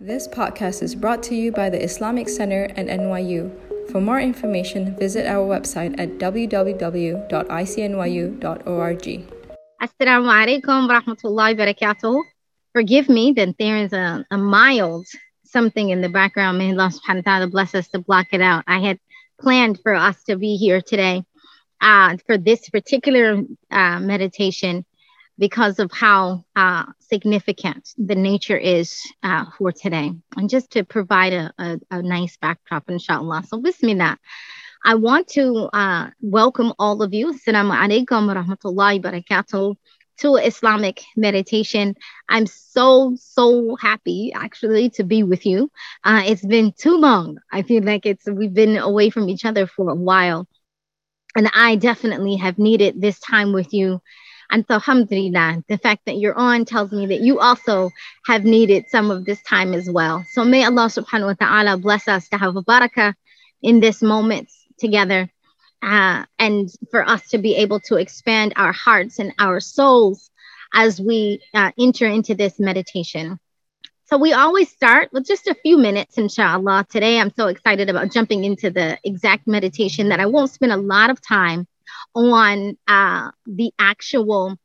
This podcast is brought to you by the Islamic Center and NYU. For more information, visit our website at www.icnyu.org. Assalamu alaikum wa rahmatullahi wa barakatuh. Forgive me that there is a mild something in the background. May Allah subhanahu wa ta'ala bless us to block it out. I had planned for us to be here today for this particular meditation because of how significant the nature is for today. And just to provide a nice backdrop, inshallah. So bismillah. I want to welcome all of you. Assalamu alaikum wa rahmatullahi wa barakatuh to Islamic meditation. I'm so happy actually to be with you. It's been too long. I feel like we've been away from each other for a while. And I definitely have needed this time with you. And so alhamdulillah, the fact that you're on tells me that you also have needed some of this time as well. So may Allah subhanahu wa ta'ala bless us to have a barakah in this moment together and for us to be able to expand our hearts and our souls as we enter into this meditation. So we always start with just a few minutes, inshallah. Today, I'm so excited about jumping into the exact meditation that I won't spend a lot of time on the actual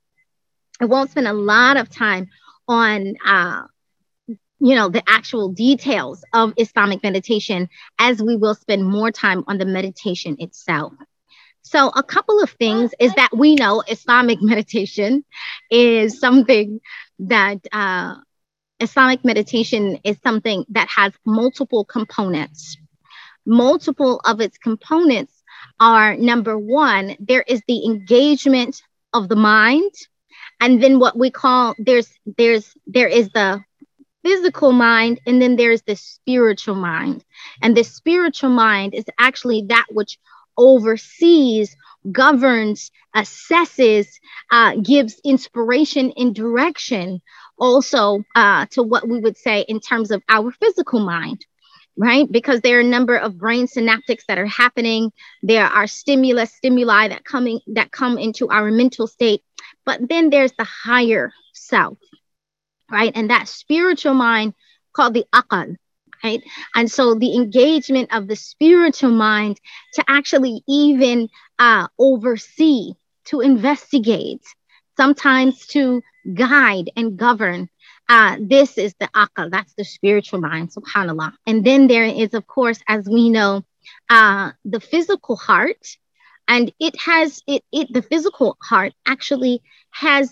details of Islamic meditation, as we will spend more time on the meditation itself. So a couple of things is that we know Islamic meditation is something that Islamic meditation is something that has multiple components. Multiple of its components are, number one, there is the engagement of the mind, and then what we call there is the physical mind, and then there's the spiritual mind. And the spiritual mind is actually that which oversees, governs, assesses, gives inspiration and direction also to what we would say in terms of our physical mind, right? Because there are a number of brain synaptics that are happening. There are stimuli that come into our mental state. But then there's the higher self, right? And that spiritual mind called the aqal, right? And so the engagement of the spiritual mind to actually even oversee, to investigate, sometimes to guide and govern. This is the aqal, that's the spiritual mind, subhanAllah. And then there is, of course, as we know, the physical heart. And the physical heart actually has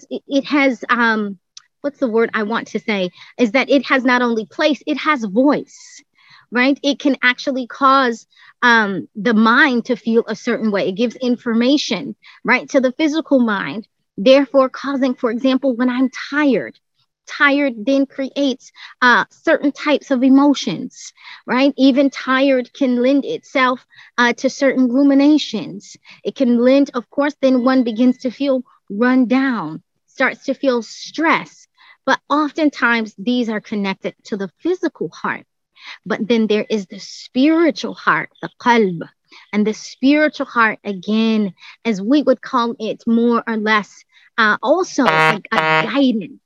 what's the word I want to say, is that it has not only place, it has voice, right? It can actually cause the mind to feel a certain way. It gives information, right, to the physical mind, therefore causing, for example, when I'm tired then creates certain types of emotions, right? Even tired can lend itself to certain ruminations. It can lend, of course, then one begins to feel run down, starts to feel stress. But oftentimes these are connected to the physical heart. But then there is the spiritual heart, the qalb. And the spiritual heart, again, as we would call it, more or less also a guidance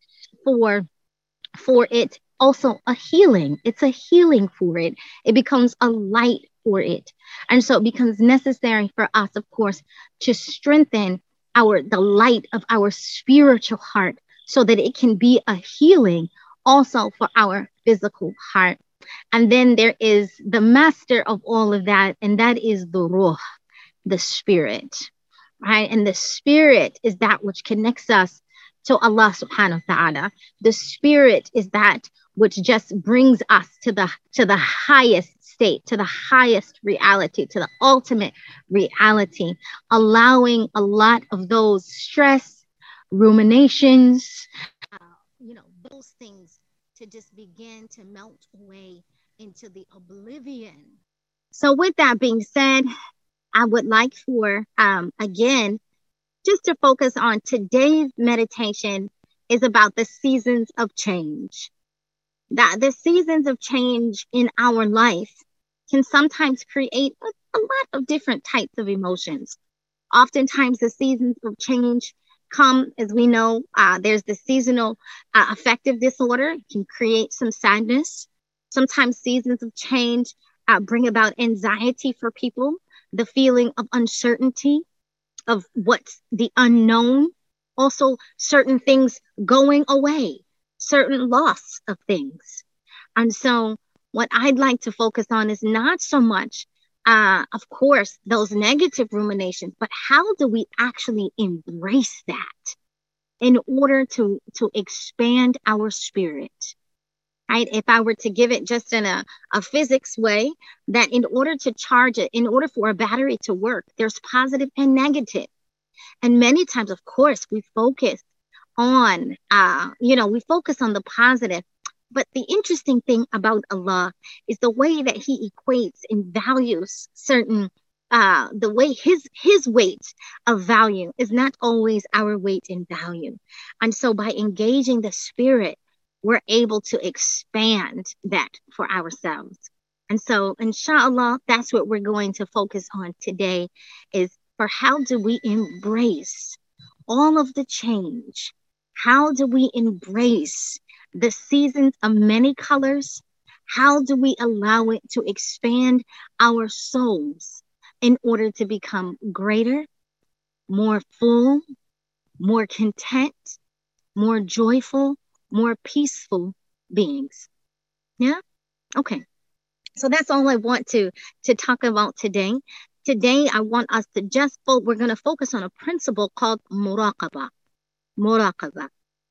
for it, also a healing. It's a healing for it. It becomes a light for it. And so it becomes necessary for us, of course, to strengthen the light of our spiritual heart so that it can be a healing also for our physical heart. And then there is the master of all of that, and that is the ruh, the spirit, right? And the spirit is that which connects us to Allah subhanahu wa ta'ala. The spirit is that which just brings us to the highest state, to the highest reality, to the ultimate reality, allowing a lot of those stress, ruminations, those things to just begin to melt away into the oblivion. So with that being said, I would like for, again, just to focus on today's meditation is about the seasons of change. That the seasons of change in our life can sometimes create a lot of different types of emotions. Oftentimes the seasons of change come, as we know, there's the seasonal affective disorder. It can create some sadness. Sometimes seasons of change bring about anxiety for people, the feeling of uncertainty, of what's the unknown, also certain things going away, certain loss of things. And so, what I'd like to focus on is not so much, of course, those negative ruminations, but how do we actually embrace that in order to expand our spirit? Right? If I were to give it just in a physics way, that in order to charge it, in order for a battery to work, there's positive and negative. And many times, of course, we focus on, we focus on the positive. But the interesting thing about Allah is the way that He equates and values certain, the way His weight of value is not always our weight in value. And so by engaging the spirit, we're able to expand that for ourselves. And so, inshallah, that's what we're going to focus on today is for how do we embrace all of the change? How do we embrace the seasons of many colors? How do we allow it to expand our souls in order to become greater, more full, more content, more joyful, more peaceful beings? Yeah? Okay. So that's all I want to talk about today. Today, I want us to we're going to focus on a principle called muraqabah. Muraqabah.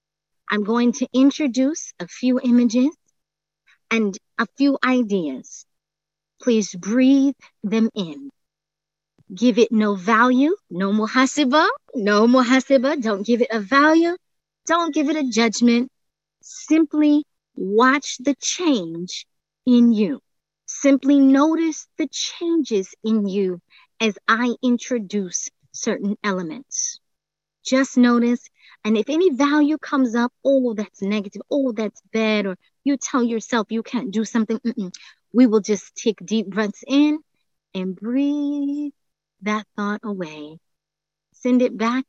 I'm going to introduce a few images and a few ideas. Please breathe them in. Give it no value, no muhasibah, no muhasibah. Don't give it a value. Don't give it a judgment. Simply watch the change in you. Simply notice the changes in you as I introduce certain elements. Just notice, and if any value comes up, oh, that's negative, oh, that's bad, or you tell yourself you can't do something, we will just take deep breaths in and breathe that thought away. Send it back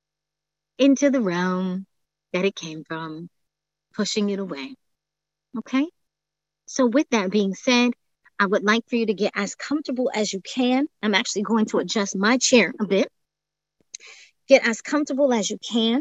into the realm that it came from, pushing it away. Okay? So with that being said, I would like for you to get as comfortable as you can. I'm actually going to adjust my chair a bit. Get as comfortable as you can.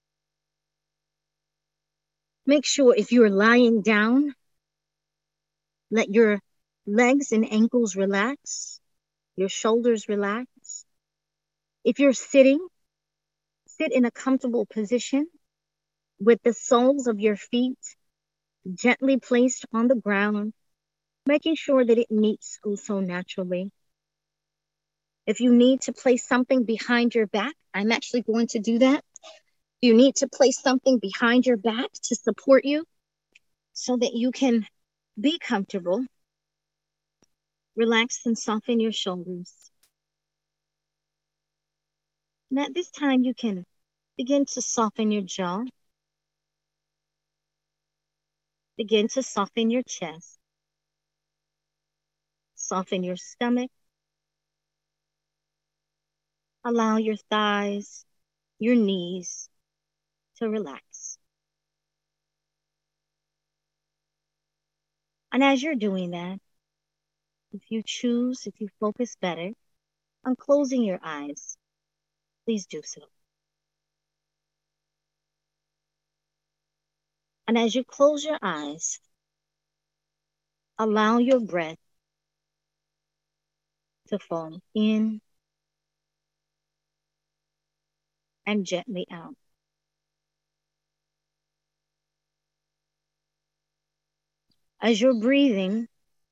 Make sure if you're lying down, let your legs and ankles relax, your shoulders relax. If you're sitting, sit in a comfortable position with the soles of your feet gently placed on the ground, making sure that it meets also naturally. If you need to place something behind your back, I'm actually going to do that. You need to place something behind your back to support you so that you can be comfortable. Relax and soften your shoulders. And at this time, you can begin to soften your jaw. Begin to soften your chest. Soften your stomach. Allow your thighs, your knees to relax. And as you're doing that, if you focus better on closing your eyes, please do so. And as you close your eyes, allow your breath to fall in and gently out. As you're breathing,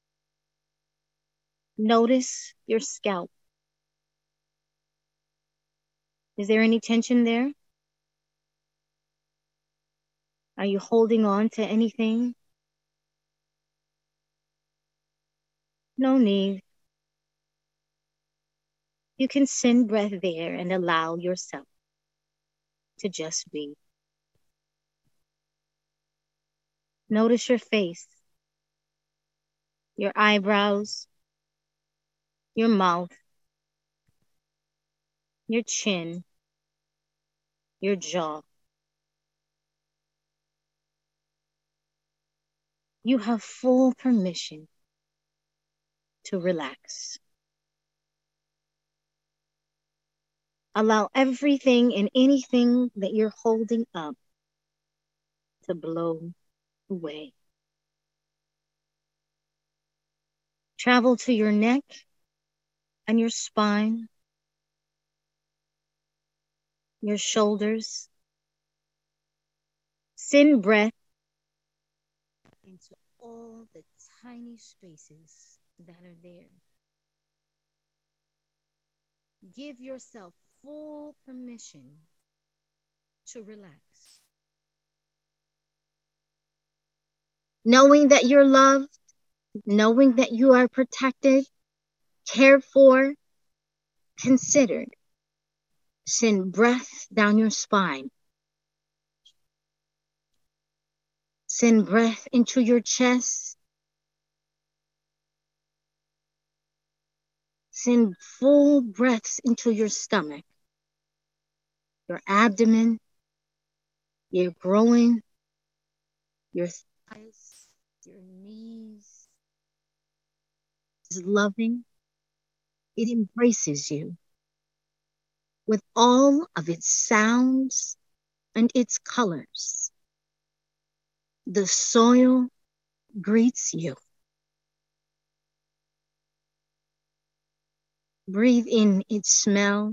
notice your scalp. Is there any tension there? Are you holding on to anything? No need. You can send breath there and allow yourself to just be. Notice your face, your eyebrows, your mouth, your chin, your jaw. You have full permission to relax. Allow everything and anything that you're holding up to blow away. Travel to your neck and your spine, your shoulders. Send breath into all the tiny spaces that are there. Give yourself full permission to relax. Knowing that you're loved, knowing that you are protected, cared for, considered. Send breath down your spine. Send breath into your chest. Send full breaths into your stomach, your abdomen, your groin, your thighs, your knees. It's loving. It embraces you with all of its sounds and its colors. The soil greets you. Breathe in its smell.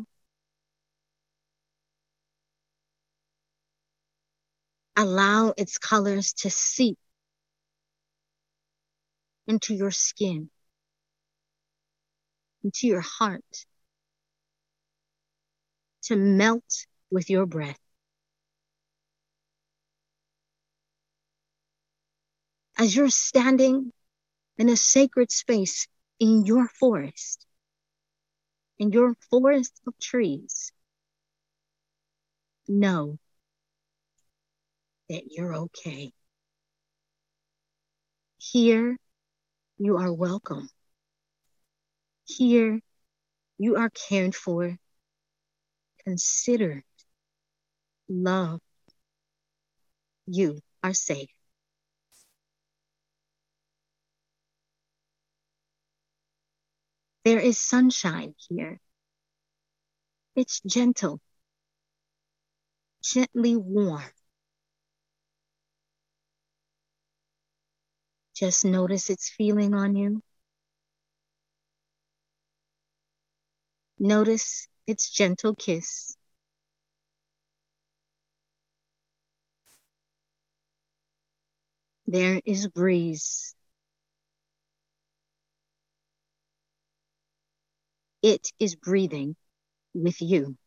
Allow its colors to seep into your skin, into your heart, to melt with your breath. As you're standing in a sacred space in your forest of trees, know that you're okay. Here, you are welcome. Here, you are cared for, considered, loved. You are safe. There is sunshine here. It's gentle, gently warm. Just notice its feeling on you. Notice its gentle kiss. There is breeze. It is breathing with you.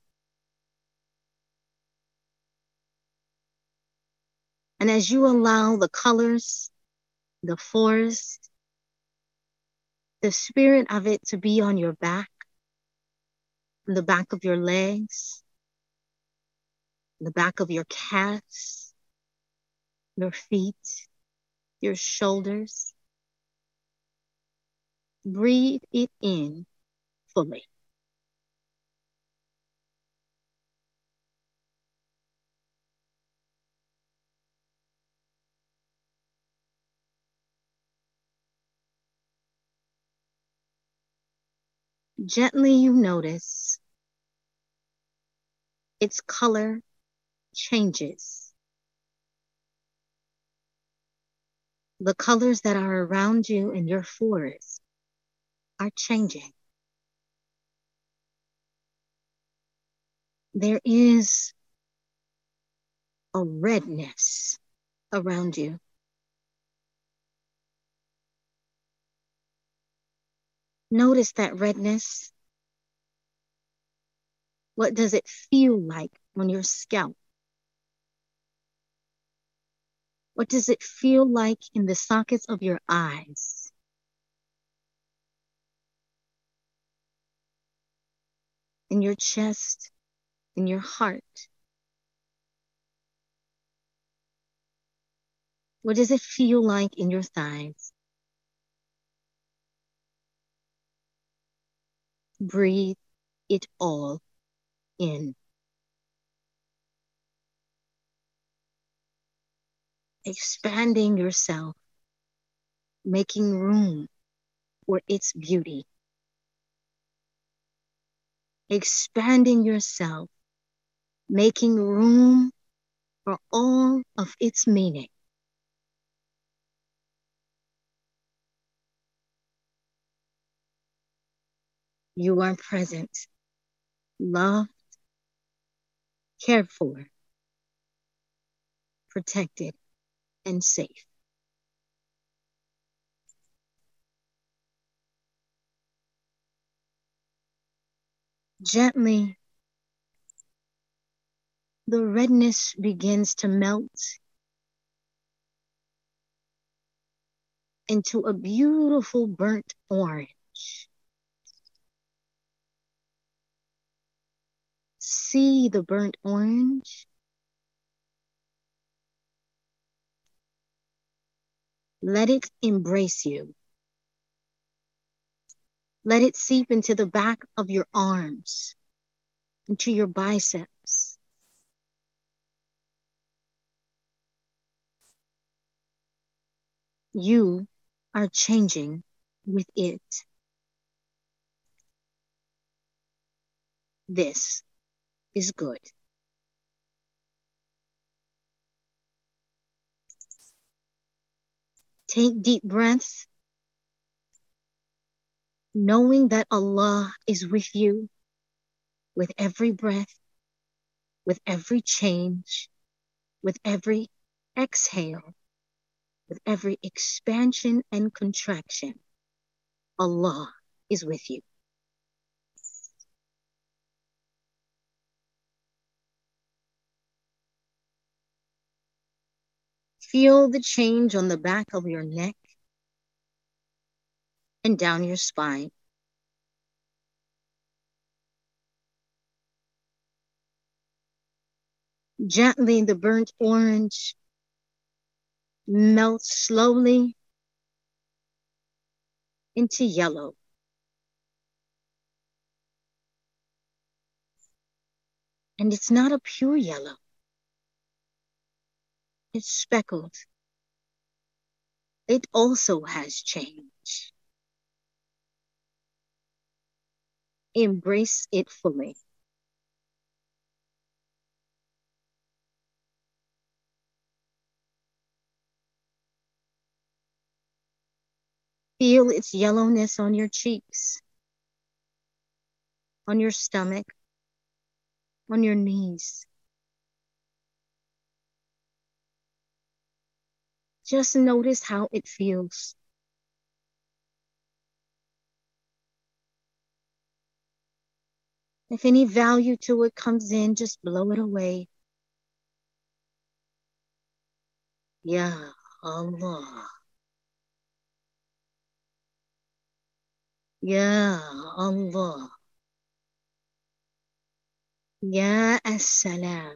And as you allow the colors, the forest, the spirit of it to be on your back, on the back of your legs, the back of your calves, your feet, your shoulders, breathe it in fully. Gently you notice its color changes. The colors that are around you in your forest are changing. There is a redness around you. Notice that redness. What does it feel like on your scalp? What does it feel like in the sockets of your eyes? In your chest, in your heart? What does it feel like in your thighs? Breathe it all in. Expanding yourself making room for its beauty, expanding yourself, making room for all of its meaning. You are present, loved, cared for, protected, and safe. Gently, the redness begins to melt into a beautiful burnt orange. See the burnt orange? Let it embrace you. Let it seep into the back of your arms, into your biceps. You are changing with it. This is good. Take deep breaths, knowing that Allah is with you with every breath, with every change, with every exhale, with every expansion and contraction. Allah is with you. Feel the change on the back of your neck and down your spine. Gently, the burnt orange melts slowly into yellow. And it's not a pure yellow. It's speckled. It also has change. Embrace it fully. Feel its yellowness on your cheeks, on your stomach, on your knees. Just notice how it feels. If any value to it comes in, just blow it away. Ya Allah. Ya Allah. Ya As-Salam.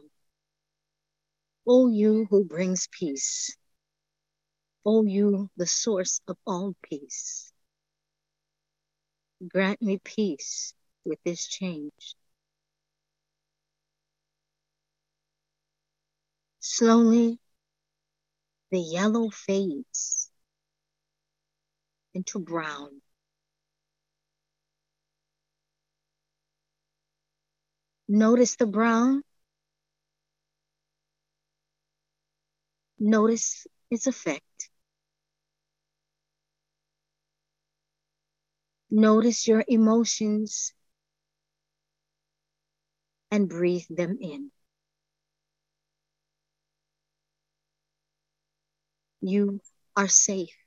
O you who brings peace. O you, the source of all peace. Grant me peace with this change. Slowly, the yellow fades into brown. Notice the brown. Notice its effect. Notice your emotions and breathe them in. You are safe.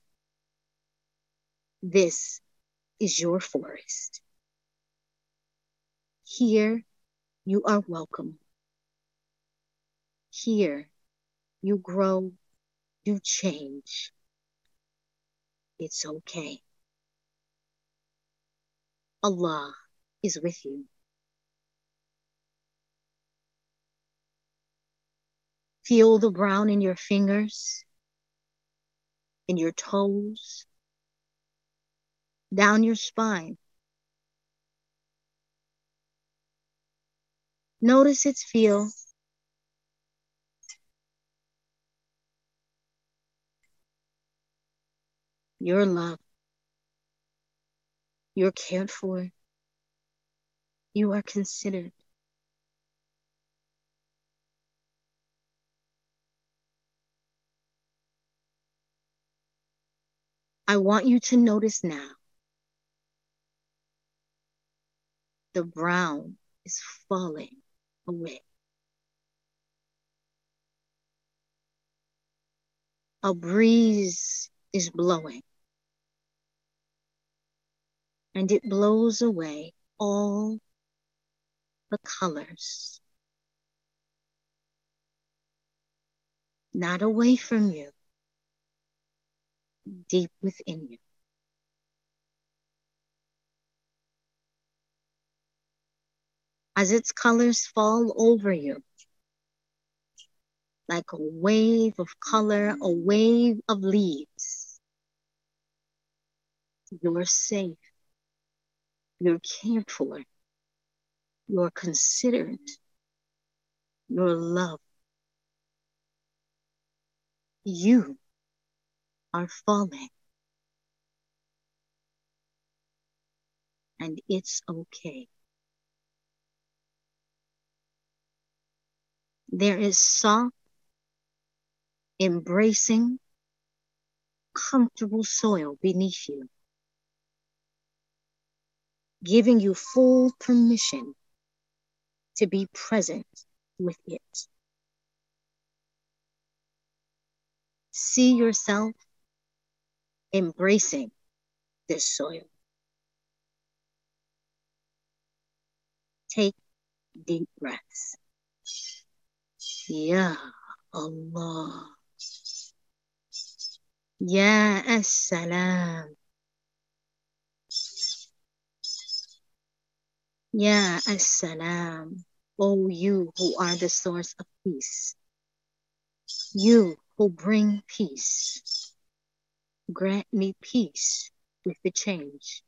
This is your forest. Here you are welcome. Here you grow, you change. It's okay. Allah is with you. Feel the brown in your fingers, in your toes, down your spine. Notice its feel. You're loved. You're cared for. You are considered. I want you to notice now the brown is falling away. A breeze is blowing, and it blows away all the colors, not away from you, deep within you. As its colors fall over you, like a wave of color, a wave of leaves, you're safe, you're cared for, you're considered, you're loved. You are falling, and it's okay. There is soft, embracing, comfortable soil beneath you, giving you full permission to be present with it. See yourself embracing this soil. Take deep breaths. Ya Allah. Ya As-Salam. Ya As-Salam. O you who are the source of peace. You who bring peace. Grant me peace with the change.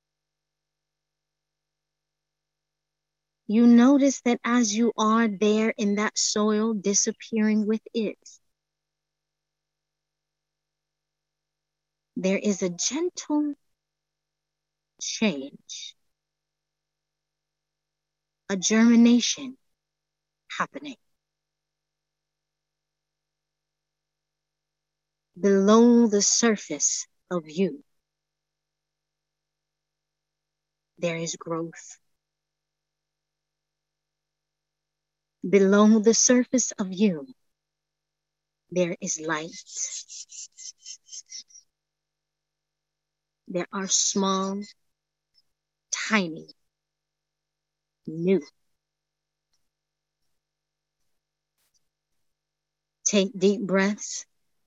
You notice that as you are there in that soil, disappearing with it, there is a gentle change, a germination happening. Below the surface of you, there is growth. Below the surface of you, there is light. There are small, tiny, new. Take deep breaths.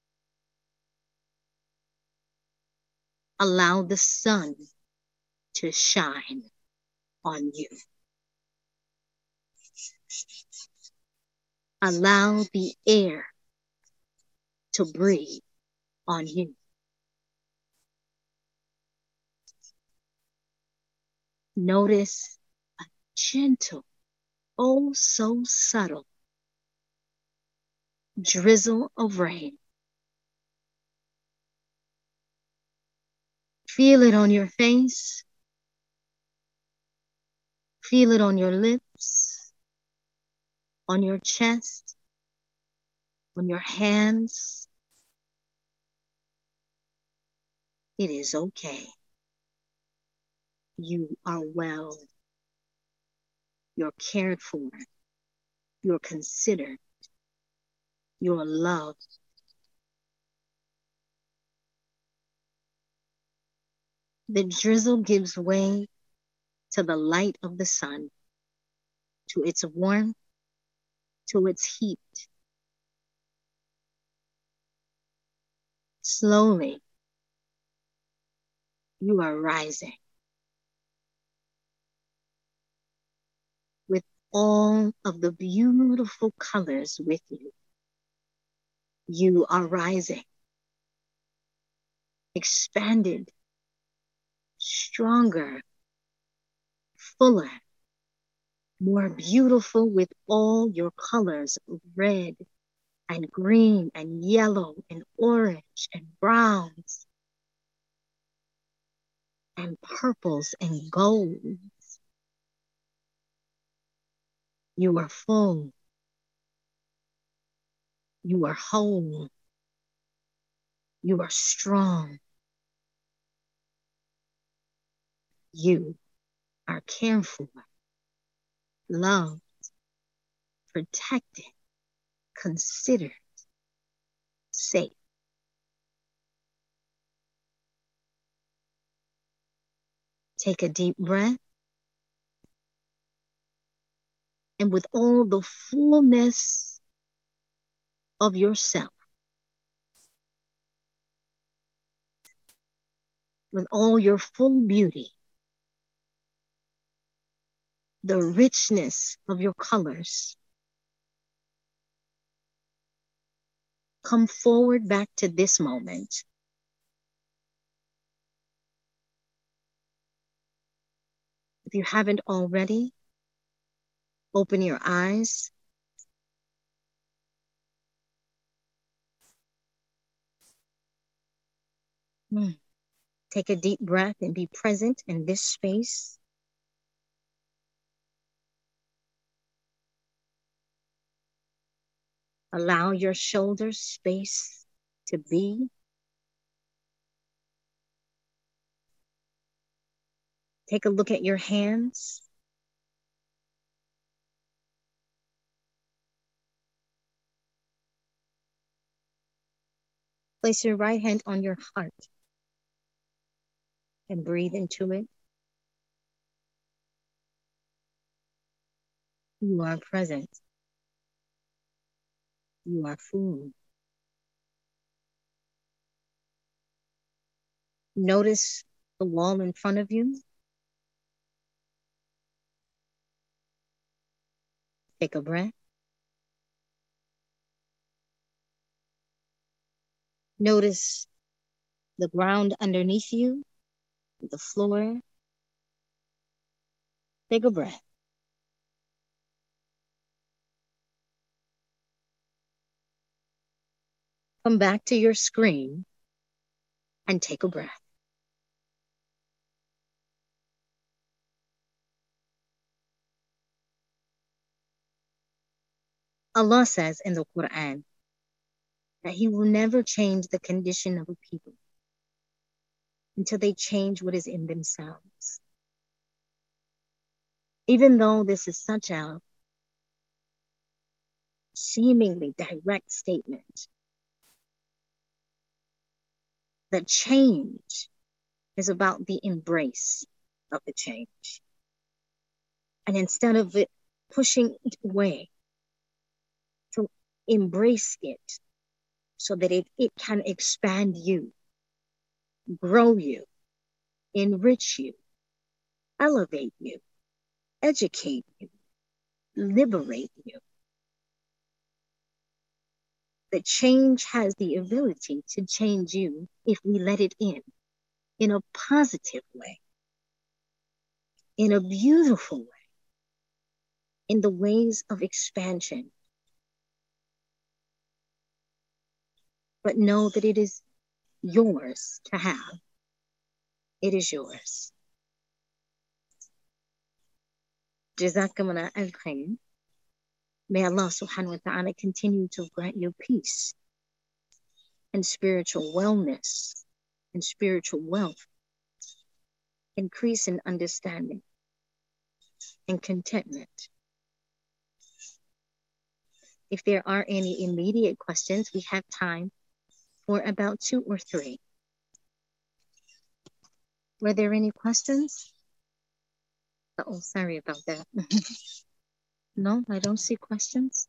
Allow the sun to shine on you. Allow the air to breathe on you. Notice a gentle, oh so subtle drizzle of rain. Feel it on your face. Feel it on your lips, on your chest, on your hands. It is okay. You are well. You're cared for. You're considered. You're loved. The drizzle gives way to the light of the sun, to its warmth, to its heat. Slowly, you are rising with all of the beautiful colors with you. You are rising, expanded, stronger, fuller, more beautiful with all your colors of red and green and yellow and orange and browns. and purples and golds. You are full. You are whole. You are strong. You are cared for, loved, protected, considered, safe. Take a deep breath. And with all the fullness of yourself, with all your full beauty, the richness of your colors, come forward back to this moment. If you haven't already, open your eyes. Take a deep breath and be present in this space. Allow your shoulders space to be. Take a look at your hands. Place your right hand on your heart and breathe into it. You are present. You are full. Notice the wall in front of you. Take a breath. Notice the ground underneath you, the floor. Take a breath. Come back to your screen and take a breath. Allah says in the Quran that He will never change the condition of a people until they change what is in themselves. Even though this is such a seemingly direct statement, the change is about the embrace of the change. And instead of it pushing it away, to embrace it so that it can expand you, grow you, enrich you, elevate you, educate you, liberate you. The change has the ability to change you if we let it in a positive way, in a beautiful way, in the ways of expansion. But know that it is yours to have. It is yours. Jazakumullah al-khair. May Allah subhanahu wa ta'ala continue to grant you peace and spiritual wellness and spiritual wealth, increase in understanding and contentment. If there are any immediate questions, we have time for about 2 or 3. Were there any questions? Oh, sorry about that. No, I don't see questions.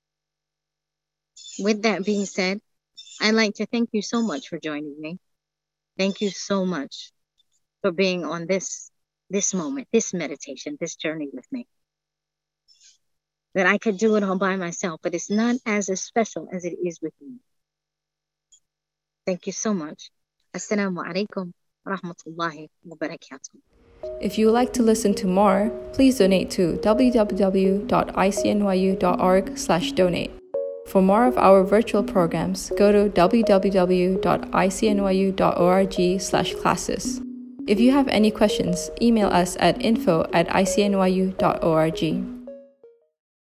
With that being said, I'd like to thank you so much for joining me. Thank you so much for being on this moment, this meditation, this journey with me. That I could do it all by myself, but it's not as special as it is with you. Thank you so much. Assalamu alaikum wa rahmatullahi wa barakatuh. If you would like to listen to more, please donate to www.icnyu.org/donate. For more of our virtual programs, go to www.icnyu.org/classes. If you have any questions, email us at info@icnyu.org.